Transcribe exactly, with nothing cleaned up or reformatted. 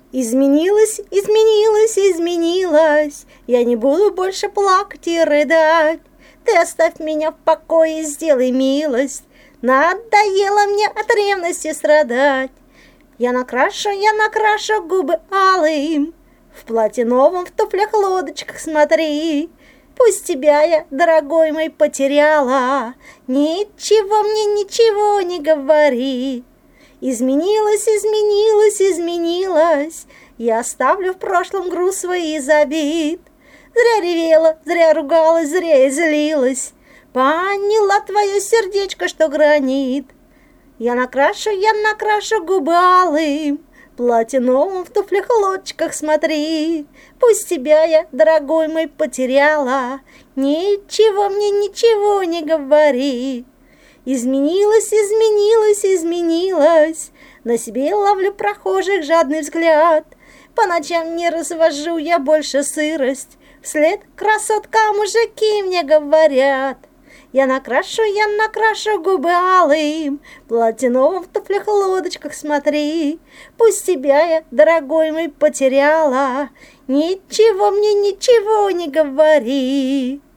Изменилась, изменилась, изменилась, я не буду больше плакать и рыдать. Ты оставь меня в покое, сделай милость, надоело мне от ревности страдать. Я накрашу, я накрашу губы алым, в платье новом, в туфлях-лодочках смотри. Пусть тебя я, дорогой мой, потеряла, ничего мне, ничего не говори. Изменилась, изменилась, изменилась, я оставлю в прошлом груз своих обид. Зря ревела, зря ругалась, зря злилась, поняла твое сердечко, что гранит. Я накрашу, я накрашу губы алым, платье новым, в туфлях-лодочках смотри. Пусть тебя я, дорогой мой, потеряла, ничего мне, ничего не говори. Изменилась, изменилась, изменилась, на себе ловлю прохожих жадный взгляд. По ночам не развожу я больше сырость, вслед красотка мужики мне говорят. Я накрашу, я накрашу губы алым, платье новым, в туфлях-лодочках смотри. Пусть тебя я, дорогой мой, потеряла, ничего мне, ничего не говори.